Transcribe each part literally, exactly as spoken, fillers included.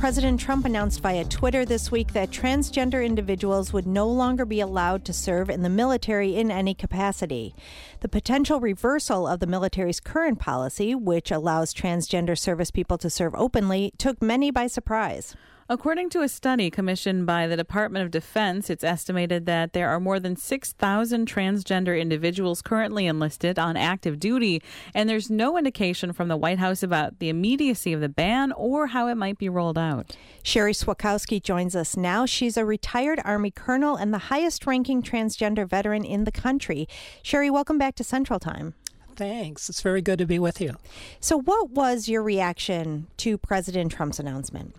President Trump announced via Twitter this week that transgender individuals would no longer be allowed to serve in the military in any capacity. The potential reversal of the military's current policy, which allows transgender service people to serve openly, took many by surprise. According to a study commissioned by the Department of Defense, it's estimated that there are more than six thousand transgender individuals currently enlisted on active duty, and there's no indication from the White House about the immediacy of the ban or how it might be rolled out. Sherry Swakowski joins us now. She's a retired Army colonel and the highest-ranking transgender veteran in the country. Sherry, welcome back to Central Time. Thanks. It's very good to be with you. So what was your reaction to President Trump's announcement?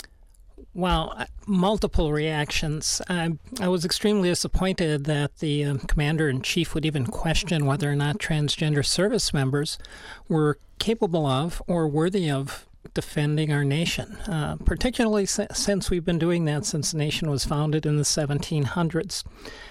Well, multiple reactions. I, I was extremely disappointed that the um, commander-in-chief would even question whether or not transgender service members were capable of or worthy of defending our nation, uh, particularly si- since we've been doing that since the nation was founded in the seventeen hundreds.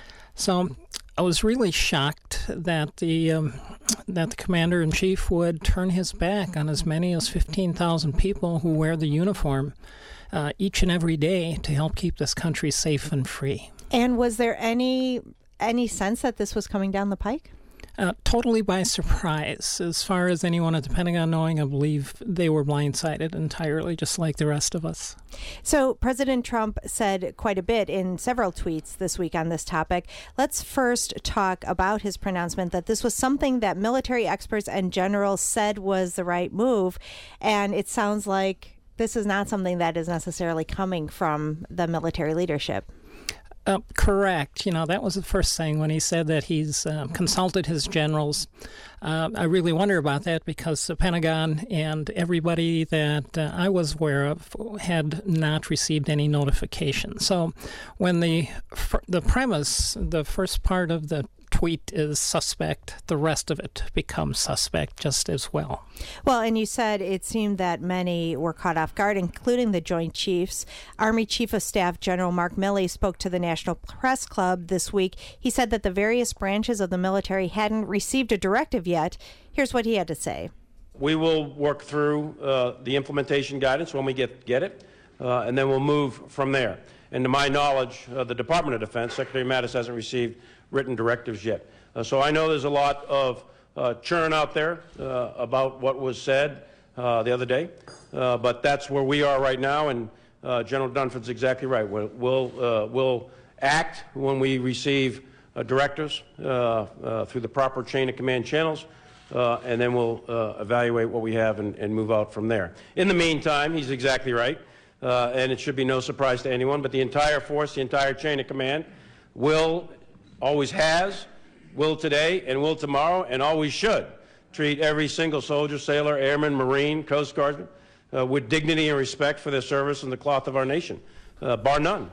So I was really shocked that the um, that the commander-in-chief would turn his back on as many as fifteen thousand people who wear the uniform Uh, each and every day to help keep this country safe and free. And was there any any sense that this was coming down the pike? Uh, totally by surprise. As far as anyone at the Pentagon knowing, I believe they were blindsided entirely, just like the rest of us. So President Trump said quite a bit in several tweets this week on this topic. Let's first talk about his pronouncement that this was something that military experts and generals said was the right move. And it sounds like this is not something that is necessarily coming from the military leadership. Uh, correct. You know, that was the first thing when he said that he's uh, consulted his generals. Uh, I really wonder about that because the Pentagon and everybody that uh, I was aware of had not received any notification. So when the the premise, the first part of the tweet is suspect, the rest of it becomes suspect just as well. Well, and you said it seemed that many were caught off guard, including the Joint Chiefs. Army Chief of Staff General Mark Milley spoke to the National Press Club this week. He said that the various branches of the military hadn't received a directive yet. Here's what he had to say. We will work through uh, the implementation guidance when we get, get it, uh, and then we'll move from there. And to my knowledge, uh, the Department of Defense, Secretary Mattis hasn't received written directives yet. Uh, so I know there's a lot of uh, churn out there uh, about what was said uh, the other day, uh, but that's where we are right now, and uh, General Dunford's exactly right. We'll, we'll, uh, we'll act when we receive uh, directives uh, uh, through the proper chain of command channels, uh, and then we'll uh, evaluate what we have and, and move out from there. In the meantime, he's exactly right, uh, and it should be no surprise to anyone, but the entire force, the entire chain of command will always has, will today, and will tomorrow, and always should treat every single soldier, sailor, airman, Marine, Coast Guardsman uh, with dignity and respect for their service and the cloth of our nation, uh, bar none.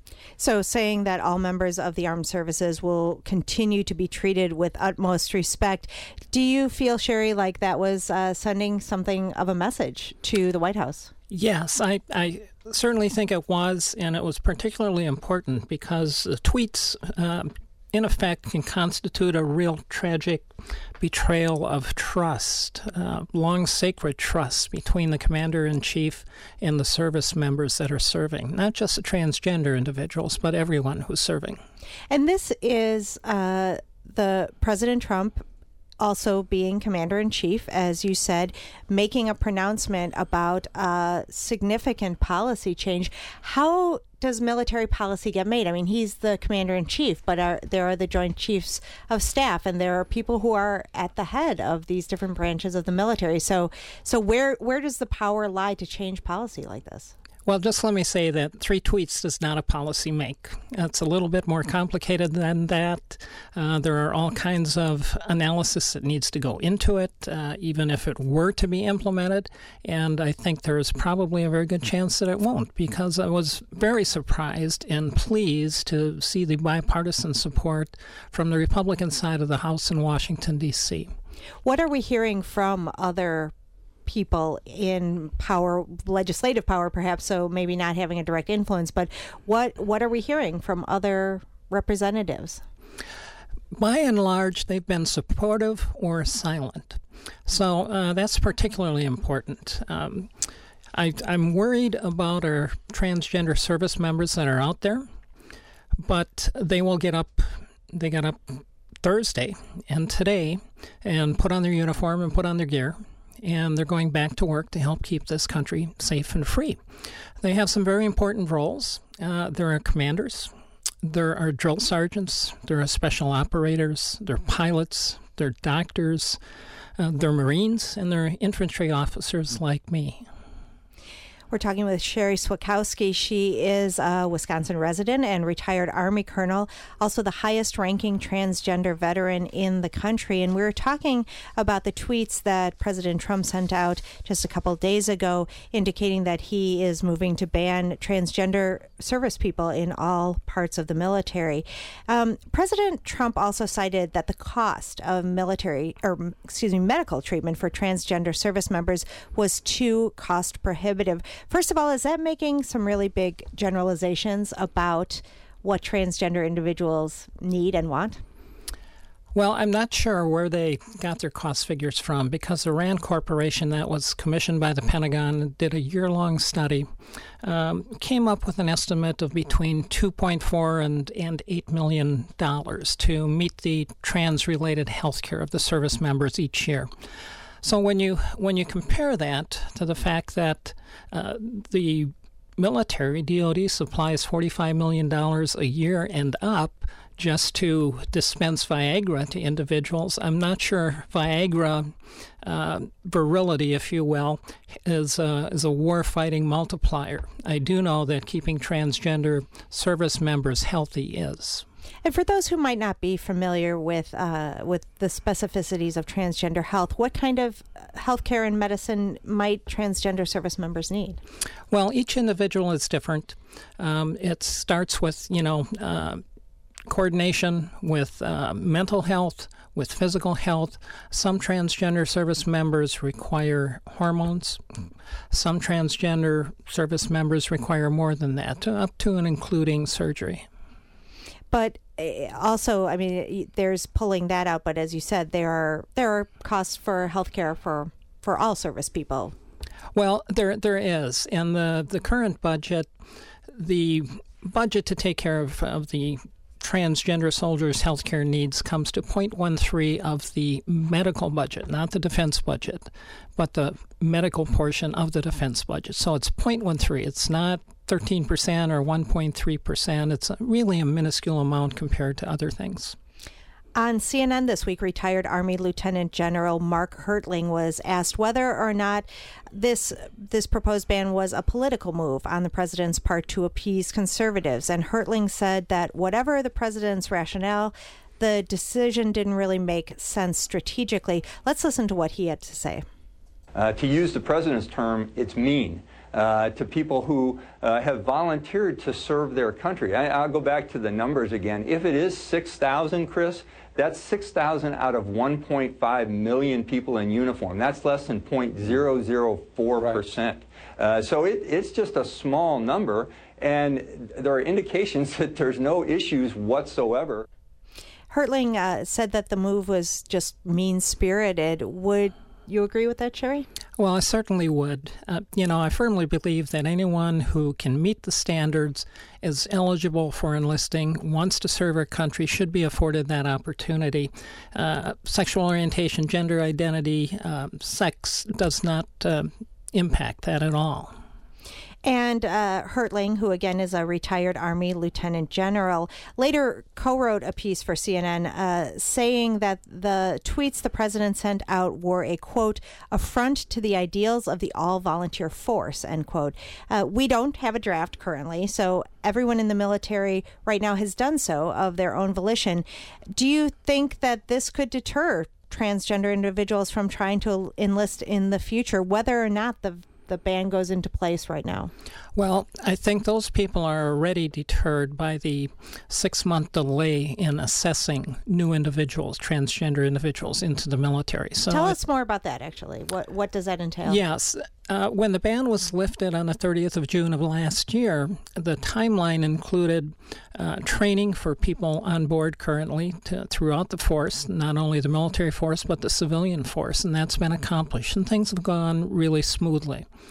So saying that all members of the armed services will continue to be treated with utmost respect. Do you feel, Sherry, like that was uh, sending something of a message to the White House? Yes, I, I certainly think it was, and it was particularly important because the tweets uh, in effect, can constitute a real tragic betrayal of trust, uh, long sacred trust between the commander-in-chief and the service members that are serving, not just the transgender individuals, but everyone who's serving. And this is uh, the President Trump also being commander-in-chief, as you said, making a pronouncement about a significant policy change. How does military policy get made? I mean, he's the commander-in-chief, but are, there are the Joint Chiefs of Staff, and there are people who are at the head of these different branches of the military. So, so where where does the power lie to change policy like this? Well, just let me say that three tweets does not a policy make. It's a little bit more complicated than that. Uh, there are all kinds of analysis that needs to go into it, uh, even if it were to be implemented. And I think there is probably a very good chance that it won't, because I was very surprised and pleased to see the bipartisan support from the Republican side of the House in Washington, D C. What are we hearing from other people in power, legislative power perhaps, so maybe not having a direct influence, but what what are we hearing from other representatives? By and large, they've been supportive or silent. So uh, that's particularly important. Um, I, I'm worried about our transgender service members that are out there, but they will get up, they got up Thursday and today and put on their uniform and put on their gear, and they're going back to work to help keep this country safe and free. They have some very important roles. Uh, there are commanders, there are drill sergeants, there are special operators, there are pilots, there are doctors, uh, there are Marines, and there are infantry officers like me. We're talking with Sherry Swakowski. She is a Wisconsin resident and retired Army colonel, also the highest-ranking transgender veteran in the country. And we were talking about the tweets that President Trump sent out just a couple days ago, indicating that he is moving to ban transgender service people in all parts of the military. Um, President Trump also cited that the cost of military, or excuse me, medical treatment for transgender service members was too cost prohibitive. First of all, is that making some really big generalizations about what transgender individuals need and want? Well, I'm not sure where they got their cost figures from, because the RAND Corporation, that was commissioned by the Pentagon, did a year-long study, um, came up with an estimate of between two point four and, and eight million dollars to meet the trans-related health care of the service members each year. So when you when you compare that to the fact that uh, the military, D O D, supplies forty-five million dollars a year and up just to dispense Viagra to individuals, I'm not sure Viagra uh, virility, if you will, is a, is a war-fighting multiplier. I do know that keeping transgender service members healthy is. And for those who might not be familiar with uh, with the specificities of transgender health, what kind of health care and medicine might transgender service members need? Well, each individual is different. Um, it starts with, you know, uh, coordination with uh, mental health, with physical health. Some transgender service members require hormones. Some transgender service members require more than that, up to and including surgery. But also, I mean, there's pulling that out. But as you said, there are there are costs for healthcare for, for all service people. Well, there there is. In the, the current budget, the budget to take care of, of the transgender soldiers' healthcare needs comes to zero point one three of the medical budget, not the defense budget, but the medical portion of the defense budget. So it's zero point one three. It's not thirteen percent or one point three percent. It's really a minuscule amount compared to other things. On C N N this week, retired Army Lieutenant General Mark Hertling was asked whether or not this this proposed ban was a political move on the president's part to appease conservatives. And Hertling said that whatever the president's rationale, the decision didn't really make sense strategically. Let's listen to what he had to say. Uh, to use the president's term, it's mean. Uh, to people who uh, have volunteered to serve their country. I, I'll go back to the numbers again. If it is six thousand, Chris, that's six thousand out of one point five million people in uniform. That's less than zero point zero zero four percent. Right. Uh, so it, it's just a small number, and there are indications that there's no issues whatsoever. Hertling uh, said that the move was just mean-spirited. Would you agree with that, Sherry? Well, I certainly would. Uh, you know, I firmly believe that anyone who can meet the standards, is eligible for enlisting, wants to serve our country, should be afforded that opportunity. Uh, sexual orientation, gender identity, uh, sex does not uh, impact that at all. And uh, Hertling, who again is a retired Army Lieutenant General, later co-wrote a piece for C N N uh, saying that the tweets the president sent out were a, quote, affront to the ideals of the all-volunteer force, end quote. Uh, we don't have a draft currently, so everyone in the military right now has done so of their own volition. Do you think that this could deter transgender individuals from trying to enlist in the future, whether or not the the ban goes into place right now? Well, I think those people are already deterred by the six-month delay in assessing new individuals, transgender individuals, into the military. So Tell us more about that, actually. What what does that entail? Yes. Uh, when the ban was lifted on the thirtieth of June of last year, the timeline included uh, training for people on board currently to, throughout the force, not only the military force, but the civilian force, and that's been accomplished, and things have gone really smoothly.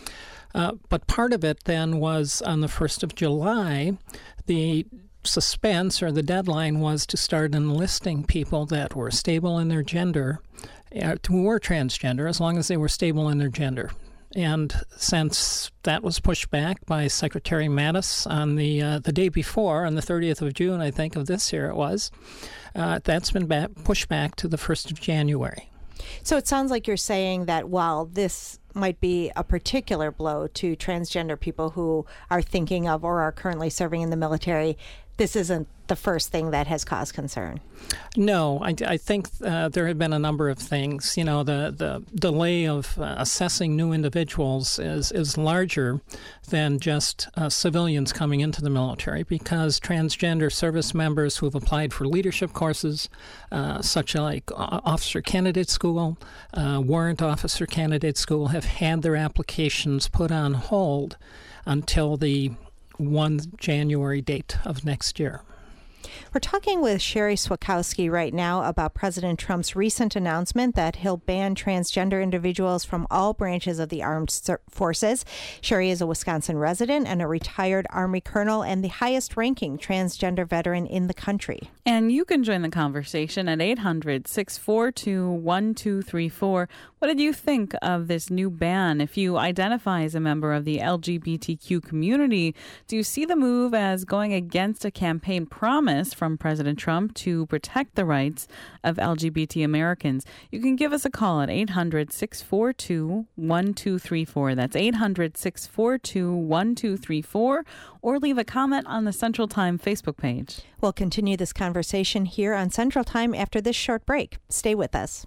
Uh, but part of it then was on the first of July, the suspense or the deadline was to start enlisting people that were stable in their gender, uh, who were transgender, as long as they were stable in their gender. And since that was pushed back by Secretary Mattis on the uh, the day before, on the thirtieth of June, I think, of this year it was, uh, that's been back, pushed back to the first of January. So it sounds like you're saying that while this might be a particular blow to transgender people who are thinking of or are currently serving in the military, this isn't the first thing that has caused concern. No, I, I think uh, there have been a number of things. You know, the, the delay of uh, assessing new individuals is, is larger than just uh, civilians coming into the military, because transgender service members who have applied for leadership courses, uh, such like Officer Candidate School, uh, Warrant Officer Candidate School, have had their applications put on hold until the first of January date of next year. We're talking with Sherry Swakowski right now about President Trump's recent announcement that he'll ban transgender individuals from all branches of the armed forces. Sherry is a Wisconsin resident and a retired Army colonel and the highest-ranking transgender veteran in the country. And you can join the conversation at eight hundred, six four two, one two three four. What did you think of this new ban? If you identify as a member of the L G B T Q community, do you see the move as going against a campaign promise from President Trump to protect the rights of L G B T Americans? You can give us a call at eight hundred, six four two, one two three four. That's eight hundred, six four two, one two three four, or leave a comment on the Central Time Facebook page. We'll continue this conversation here on Central Time after this short break. Stay with us.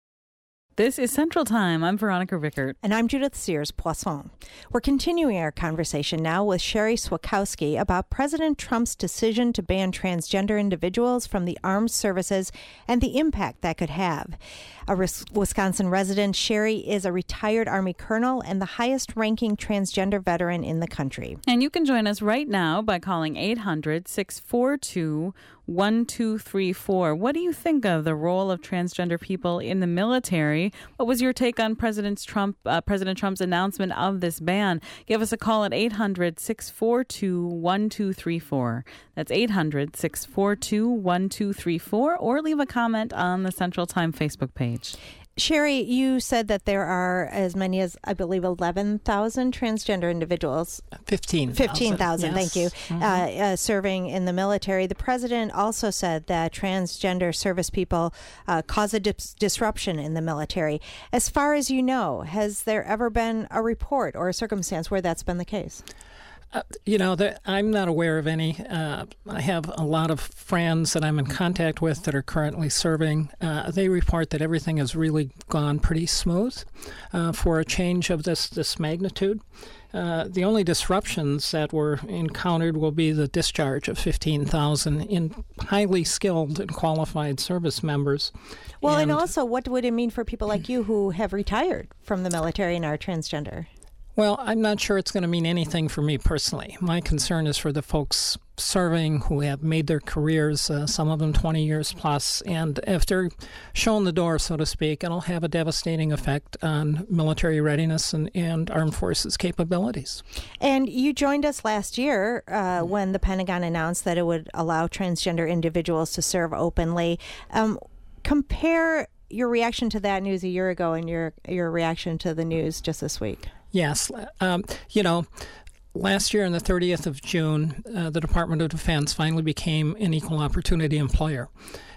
This is Central Time. I'm Veronica Rickert. And I'm Judith Sears-Poisson. We're continuing our conversation now with Sherry Swakowski about President Trump's decision to ban transgender individuals from the armed services and the impact that could have. A Wisconsin resident, Sherry is a retired Army colonel and the highest-ranking transgender veteran in the country. And you can join us right now by calling eight hundred, six four two, one two three four. What do you think of the role of transgender people in the military? What was your take on President Trump, uh, President Trump's announcement of this ban? Give us a call at eight hundred, six four two, one two three four. That's eight hundred, six four two, one two three four, or leave a comment on the Central Time Facebook page. Sherry, you said that there are as many as, I believe, eleven thousand transgender individuals. fifteen thousand. fifteen thousand, yes. Thank you, mm-hmm. uh, uh, serving in the military. The president also said that transgender service people uh, cause a dis- disruption in the military. As far as you know, has there ever been a report or a circumstance where that's been the case? Uh, you know, the, I'm not aware of any. Uh, I have a lot of friends that I'm in contact with that are currently serving. Uh, they report that everything has really gone pretty smooth uh, for a change of this, this magnitude. Uh, the only disruptions that were encountered will be the discharge of fifteen thousand in highly skilled and qualified service members. Well, and, and also, what would it mean for people like you who have retired from the military and are transgender? Well, I'm not sure it's going to mean anything for me personally. My concern is for the folks serving who have made their careers, uh, some of them twenty years plus, and if they're shown the door, so to speak, it'll have a devastating effect on military readiness and, and armed forces capabilities. And you joined us last year uh, when the Pentagon announced that it would allow transgender individuals to serve openly. Um, compare your reaction to that news a year ago and your your reaction to the news just this week. Yes. Um, you know, last year on the thirtieth of June, uh, the Department of Defense finally became an equal opportunity employer.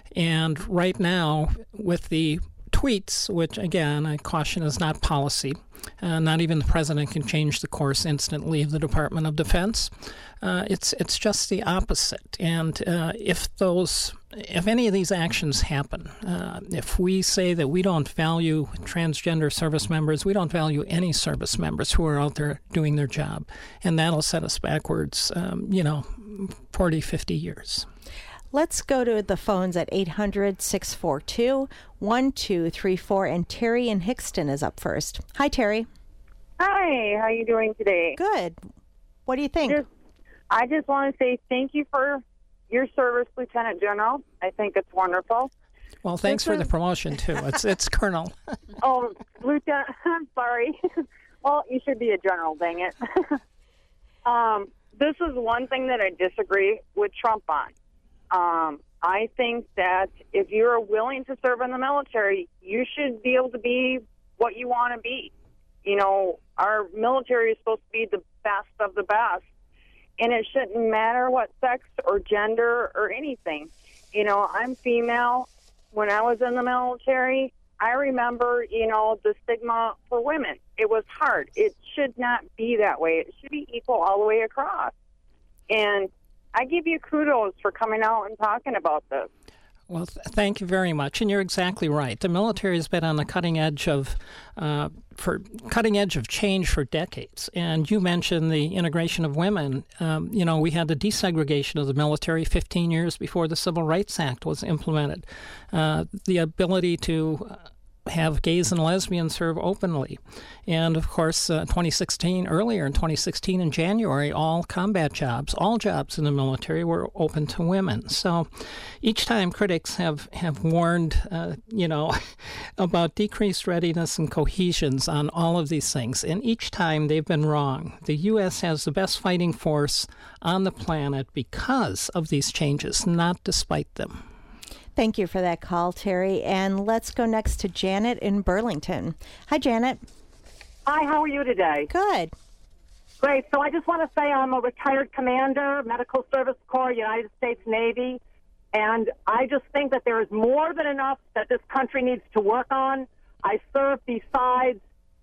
And right now, with the tweets, which, again, I caution is not policy, uh, not even the president can change the course instantly of the Department of Defense. Uh, it's it's just the opposite. And uh, if those, if any of these actions happen, uh, if we say that we don't value transgender service members, we don't value any service members who are out there doing their job, and that'll set us backwards, um, you know, forty, fifty years. Let's go to the phones at eight hundred, six four two, one two three four, and Terry in Hickston is up first. Hi, Terry. Hi, how are you doing today? Good. What do you think? Just, I just want to say thank you for your service, Lieutenant General. I think it's wonderful. Well, thanks this for is... the promotion, too. It's it's Colonel. Oh, Lieutenant, I'm sorry. Well, you should be a general, dang it. um, this is one thing that I disagree with Trump on. Um, I think that if you're willing to serve in the military, you should be able to be what you want to be. You know, our military is supposed to be the best of the best, and it shouldn't matter what sex or gender or anything. You know, I'm female. When I was in the military, I remember, you know, the stigma for women. It was hard. It should not be that way. It should be equal all the way across. And I give you kudos for coming out and talking about this. Well, th- thank you very much, and you're exactly right. The military has been on the cutting edge of uh, for cutting edge of change for decades. And you mentioned the integration of women. Um, you know, we had the desegregation of the military fifteen years before the Civil Rights Act was implemented. Uh, the ability to have gays and lesbians serve openly. And, of course, uh, twenty sixteen, earlier in twenty sixteen in January, all combat jobs, all jobs in the military were open to women. So each time critics have, have warned, uh, you know, about decreased readiness and cohesions on all of these things. And each time they've been wrong. The U S has the best fighting force on the planet because of these changes, not despite them. Thank you for that call, Terry. And let's go next to Janet in Burlington. Hi, Janet. Hi, how are you today? Good. Great. So I just want to say I'm a retired commander, Medical Service Corps, United States Navy, and I just think that there is more than enough that this country needs to work on. I serve besides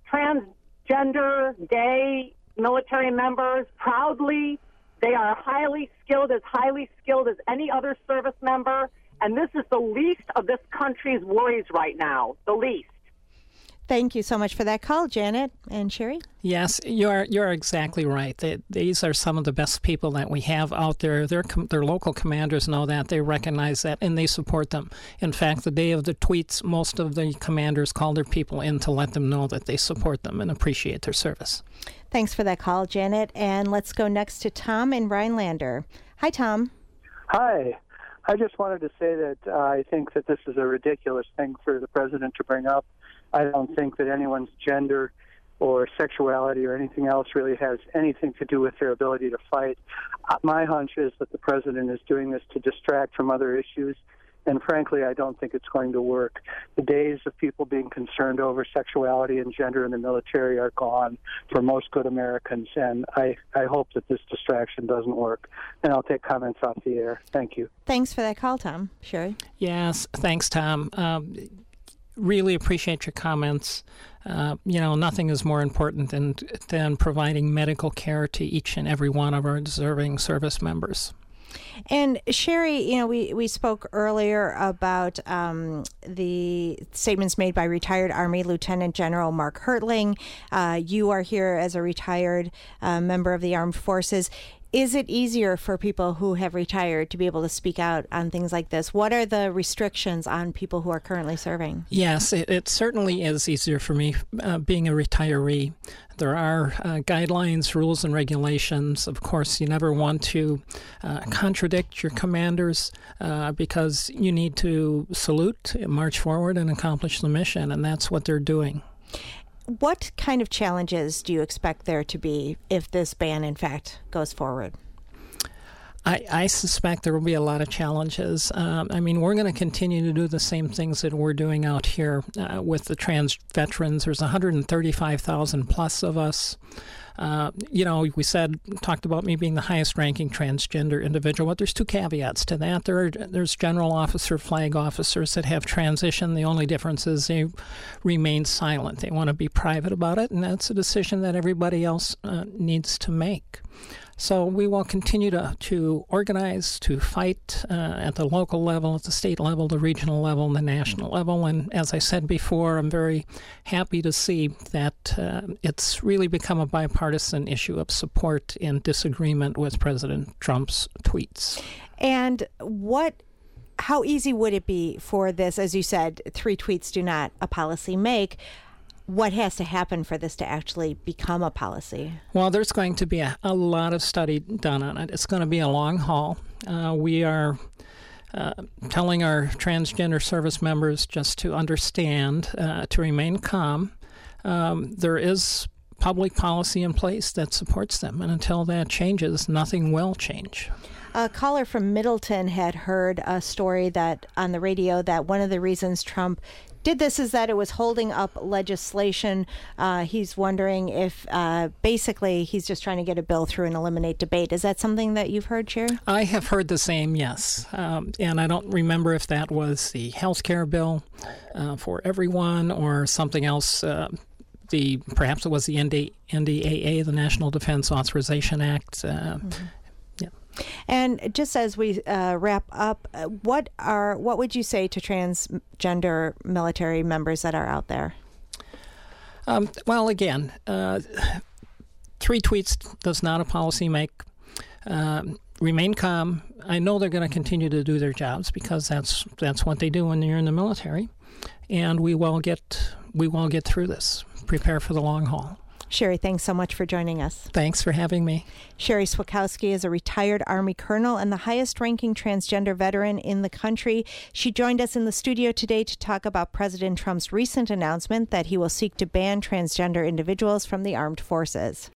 transgender, gay military members proudly. They are highly skilled, as highly skilled as any other service member. And this is the least of this country's worries right now, the least. Thank you so much for that call, Janet. And Sherry? Yes, you're you're exactly right. They, these are some of the best people that we have out there. Their their local commanders know that. They recognize that, and they support them. In fact, the day of the tweets, most of the commanders call their people in to let them know that they support them and appreciate their service. Thanks for that call, Janet. And let's go next to Tom in Rhinelander. Hi, Tom. Hi. I just wanted to say that uh, I think that this is a ridiculous thing for the president to bring up. I don't think that anyone's gender or sexuality or anything else really has anything to do with their ability to fight. Uh, my hunch is that the president is doing this to distract from other issues, and frankly, I don't think it's going to work. The days of people being concerned over sexuality and gender in the military are gone for most good Americans, and I, I hope that this distraction doesn't work. And I'll take comments off the air. Thank you. Thanks for that call, Tom. Sherry? Yes, thanks, Tom. Um, really appreciate your comments. Uh, you know, nothing is more important than, than providing medical care to each and every one of our deserving service members. And Sherry, you know, we, we spoke earlier about um, the statements made by retired Army Lieutenant General Mark Hertling. Uh, you are here as a retired uh, member of the Armed Forces. Is it easier for people who have retired to be able to speak out on things like this? What are the restrictions on people who are currently serving? Yes, it, it certainly is easier for me uh, being a retiree. There are uh, guidelines, rules, and regulations. Of course, you never want to uh, contradict your commanders uh, because you need to salute, march forward, and accomplish the mission, and that's what they're doing. What kind of challenges do you expect there to be if this ban, in fact, goes forward? I, I suspect there will be a lot of challenges. Um, I mean, we're going to continue to do the same things that we're doing out here uh, with the trans veterans. There's one hundred thirty-five thousand plus of us. Uh, you know, we said, talked about me being the highest ranking transgender individual, but there's two caveats to that. There are, there's general officer, flag officers that have transitioned. The only difference is they remain silent. They want to be private about it, and that's a decision that everybody else uh, needs to make. So we will continue to, to organize, to fight uh, at the local level, at the state level, the regional level, and the national level. And as I said before, I'm very happy to see that uh, it's really become a bipartisan issue of support and disagreement with President Trump's tweets. And what, how easy would it be for this, as you said, three tweets do not a policy make? What has to happen for this to actually become a policy? Well, there's going to be a, a lot of study done on it. It's going to be a long haul. Uh, we are uh, telling our transgender service members just to understand, uh, to remain calm. Um, there is public policy in place that supports them. And until that changes, nothing will change. A caller from Middleton had heard a story that on the radio that one of the reasons Trump did this is that it was holding up legislation. Uh, he's wondering if uh, basically he's just trying to get a bill through and eliminate debate. Is that something that you've heard, Sherry? I have heard the same, yes. Um, and I don't remember if that was the health care bill uh, for everyone or something else. Uh, the perhaps it was the N D A A, the National Defense Authorization Act. Uh, mm-hmm. And just as we uh, wrap up, uh, what are what would you say to transgender military members that are out there? Um, well, again, uh, three tweets does not a policy make. Um, remain calm. I know they're going to continue to do their jobs because that's that's what they do when you're in the military, and we will get we will get through this. Prepare for the long haul. Sherry, thanks so much for joining us. Thanks for having me. Sherry Swakowski is a retired Army colonel and the highest-ranking transgender veteran in the country. She joined us in the studio today to talk about President Trump's recent announcement that he will seek to ban transgender individuals from the armed forces.